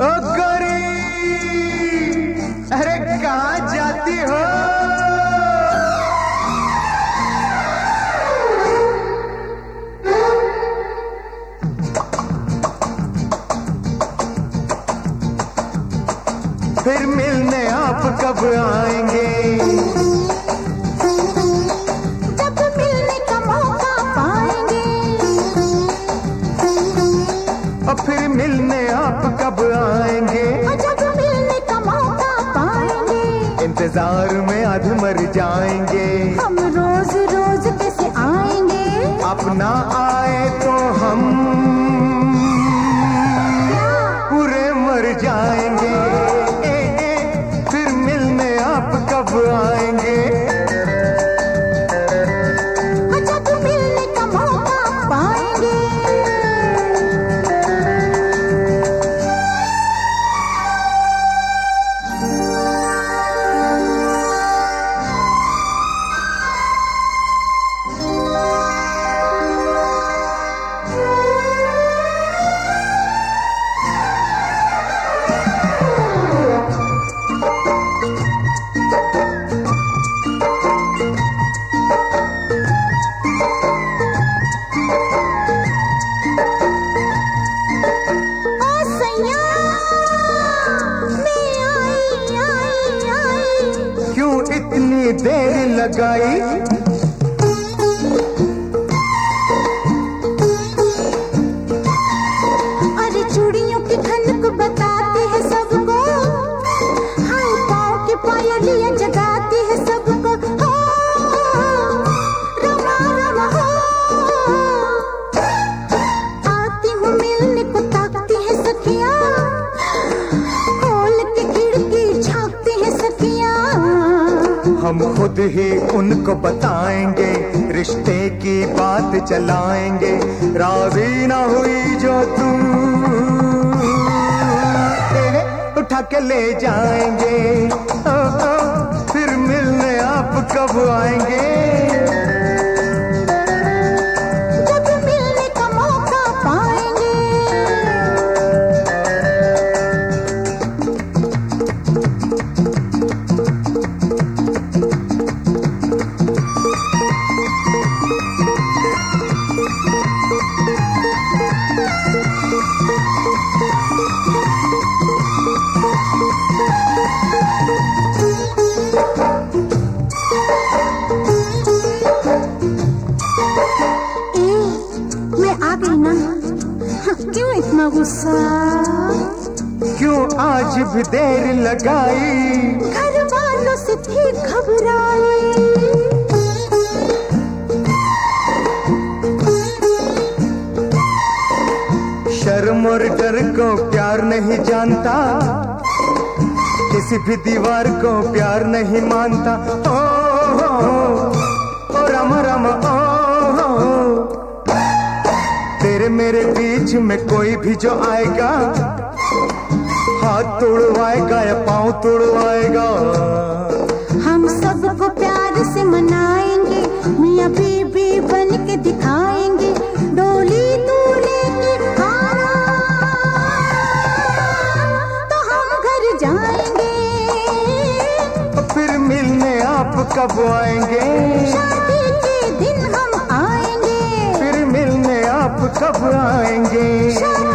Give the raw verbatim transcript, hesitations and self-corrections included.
ओ गोरी, अरे कहाँ जाती हो? फिर मिलने आप कब आएंगे? जब मिलने का मौका पाएंगे। और फिर मिलने आप कब आएंगे? जब मिलने का मौका पाएंगे। इंतजार में अध मर जाएंगे। हम रोज रोज कैसे आएंगे? आप ना आए तो हम पूरे मर जाएंगे। ए, ए, फिर मिलने आप कब आएंगे? जब मिलने का मौका पाएंगे। इतनी देर लगाई? अरे चूड़ियों की खनक बताती है सबको, हाय पाँव की पायलियां जगाती है सबको। हो रमा रमा हो, आती हूँ मिलने को ताकती है सखियाँ, खोल के खिड़की झांकती है सखियाँ। हम खुद ही उनको बताएंगे, रिश्ते की बात चलाएंगे। राजी ना हुई जो तू उठा के ले जाएंगे। ओ, ओ, फिर मिलने आप कब आएंगे? जब मिलने का मौका पाएंगे। क्यों इतना गुस्सा? क्यों आज भी देर लगाई? घर वालों से थी घबराई। शर्म और डर को प्यार नहीं जानता, किसी भी दीवार को प्यार नहीं मानता। ओ, ओ, ओ राम राम ओ, ओ, तेरे मेरे बीच में कोई भी जो आएगा, हाथ तोड़वाएगा या पाँव तोड़वाएगा। हम सबको प्यार से मनाएंगे, मियाँ बीबी बन के दिखाएंगे। डोली दूल्हे की तो हम घर जाएंगे। फिर मिलने आप कब आएंगे? शादी के दिन हम आएंगे। फिर मिलने आप कब आएंगे?